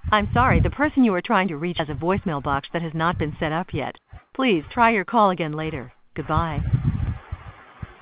I'm sorry, the person you are trying to reach has a voicemail box that has not been set up yet. Please try your call again later. Goodbye.